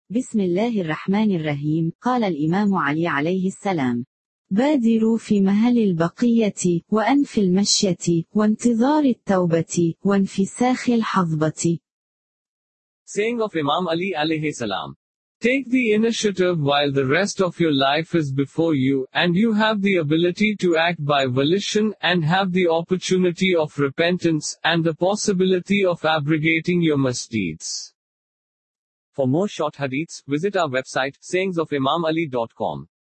بسم الله الرحمن الرحيم. قال الإمام علي عليه السلام: بادروا في مهل البقية، وأنف المشية، وانتظار التوبة، وانفساخ الحظبة. Saying of Imam Ali alayhi salam. Take the initiative while the rest of your life is before you, and you have the ability to act by volition, and have the opportunity of repentance, and the possibility of abrogating your misdeeds. For more short hadiths, visit our website, sayingsofimamali.com.